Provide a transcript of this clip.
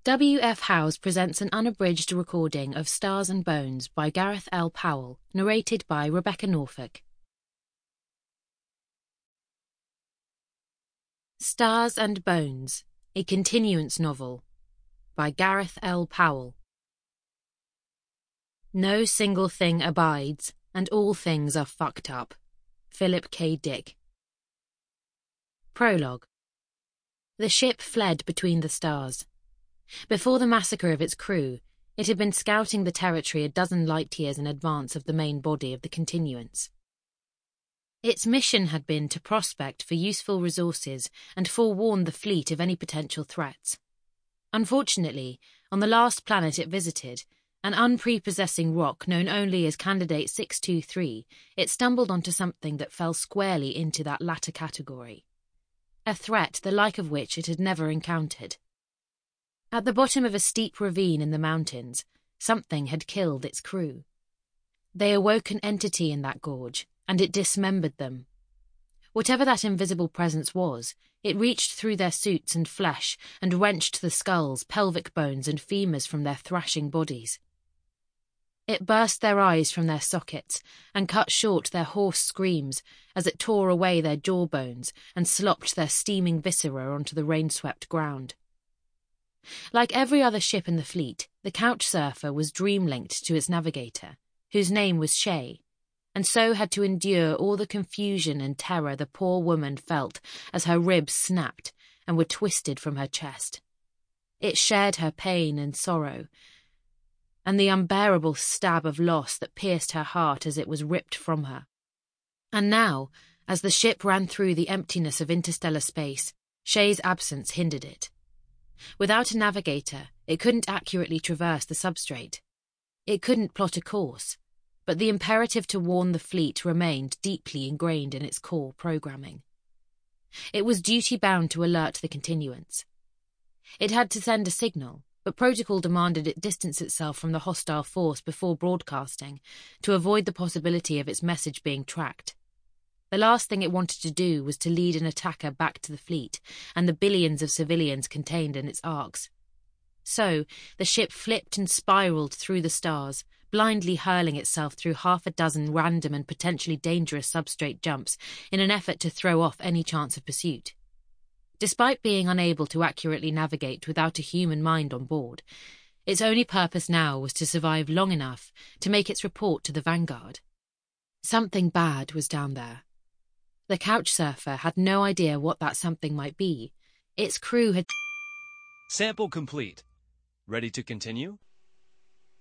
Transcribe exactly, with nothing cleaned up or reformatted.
W F Howes presents an unabridged recording of Stars and Bones by Gareth L. Powell, narrated by Rebecca Norfolk. Stars and Bones, a continuance novel, by Gareth L. Powell. No single thing abides, and all things are fucked up. Philip K. Dick. Prologue. The ship fled between the stars. Before the massacre of its crew, it had been scouting the territory a dozen light-years in advance of the main body of the Continuance. Its mission had been to prospect for useful resources and forewarn the fleet of any potential threats. Unfortunately, on the last planet it visited, an unprepossessing rock known only as Candidate six two three, it stumbled onto something that fell squarely into that latter category. A threat the like of which it had never encountered. At the bottom of a steep ravine in the mountains, something had killed its crew. They awoke an entity in that gorge, and it dismembered them. Whatever that invisible presence was, it reached through their suits and flesh and wrenched the skulls, pelvic bones, and femurs from their thrashing bodies. It burst their eyes from their sockets and cut short their hoarse screams as it tore away their jawbones and slopped their steaming viscera onto the rain-swept ground. Like every other ship in the fleet, the Couchsurfer was dream-linked to its navigator, whose name was Shay, and so had to endure all the confusion and terror the poor woman felt as her ribs snapped and were twisted from her chest. It shared her pain and sorrow, and the unbearable stab of loss that pierced her heart as it was ripped from her. And now, as the ship ran through the emptiness of interstellar space, Shay's absence hindered it. Without a navigator, it couldn't accurately traverse the substrate. It couldn't plot a course, but the imperative to warn the fleet remained deeply ingrained in its core programming. It was duty-bound to alert the Continuance. It had to send a signal, but protocol demanded it distance itself from the hostile force before broadcasting to avoid the possibility of its message being tracked. The last thing it wanted to do was to lead an attacker back to the fleet and the billions of civilians contained in its arcs. So, the ship flipped and spiraled through the stars, blindly hurling itself through half a dozen random and potentially dangerous substrate jumps in an effort to throw off any chance of pursuit. Despite being unable to accurately navigate without a human mind on board, its only purpose now was to survive long enough to make its report to the Vanguard. Something bad was down there. The Couchsurfer had no idea what that something might be. Its crew had... Sample complete. Ready to continue?